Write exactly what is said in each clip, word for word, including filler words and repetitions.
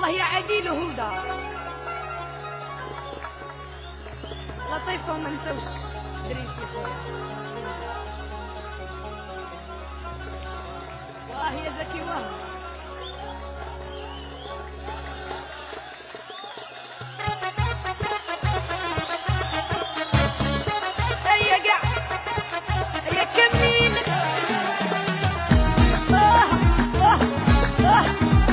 والله يا عقيل هدى لطيفة وما نسوش دريسي خويا. واه يا زكي واه هيا قاع هيا كمين آه آه آه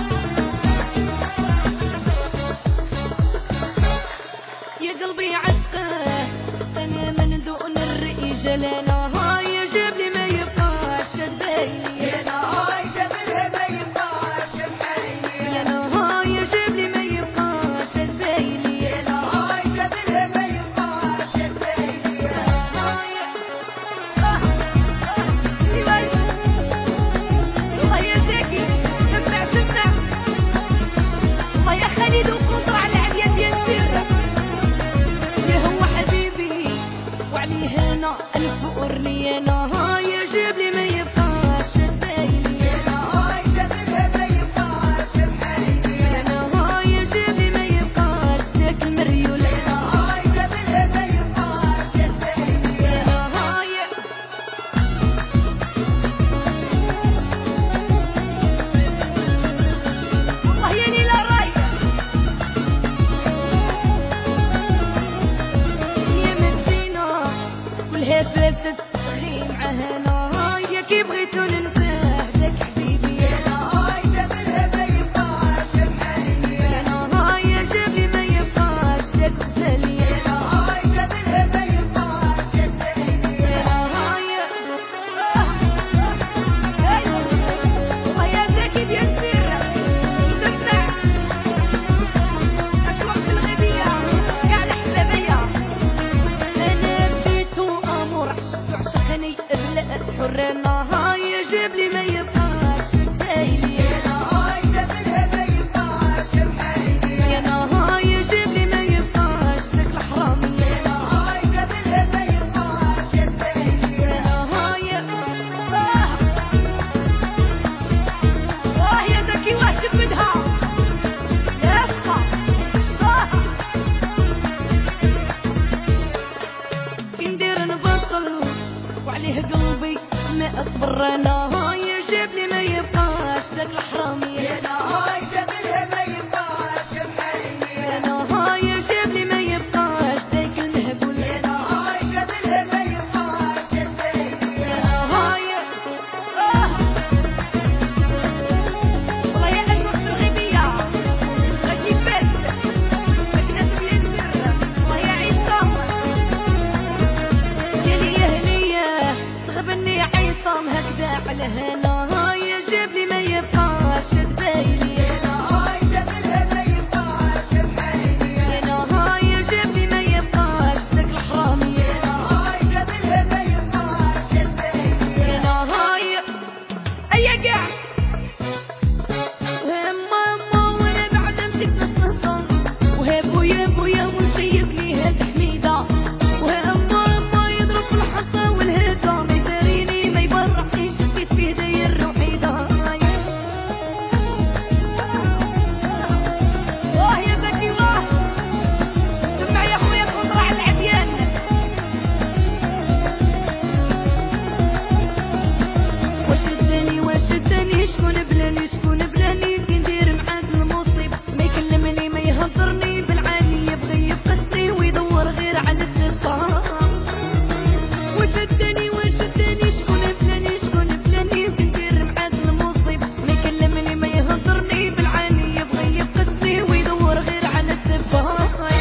يا قلبي عشقه انا من دون الرجال انا هاي جاب لي ما يبقاش شديني انا هاي جاب لها ما يبقاش محيني انا هاي جاب لي ما يبقاش شديني انا هاي جاب لها ما يبقاش شديني انا هاي اه اه والله يا زكي سمع سمع والله يا خالد وكنطر على العليا ديال السر يا هو حبيبي وعليه انا الفقر لي انا هاي جاب لي ما يبقاش شديني انا هاي جاب لها ما يبقاش محيني انا هاي جاب لي ما يبقاش داك المريول انا هاي جاب لها ما يبقاش شديني انا هاي والله يا ليلى رايقه يا مدينه والهبه تسخي معانا هاي كي بغيتو ننساه داك حبيبي انا هاي جاب لها ما يبقاش محيني انا هاي جاب لي ما يبقاش داك غزالي انا هاي جاب لها ما يبقاش شديني انا هاي آه هاي والله يا زكي ديال السر سمع اش وقت الغبيه كاع الحبابيه انا بديتو امور عشقني بلا حر انا هاي جاب لي ما يبقاش شديني انا هاي جاب لها ما يبقاش محيني انا هاي جاب لي ما يبقاش داك الحرامي انا هاي جاب لها ما يبقاش شديني انا هاي اه واه يا زكي واه شبدها يا اسطى اه كي ندير نبطل وعليه قلبي ما اصبر انا هاي جاب لي ما يبقاش داك الحرامي انا هاي جاب لها ما يبقاش محيني انا هاي جاب لي ما يبقاش داك المهبول انا هاي جاب لها ما يبقاش شديني انا هاي اه والله يا اش وقت الغبيه غاشي بس مكناس ديال السر والله يا عصام يا لي يا هنيه تغبني عصام هكذا على هنا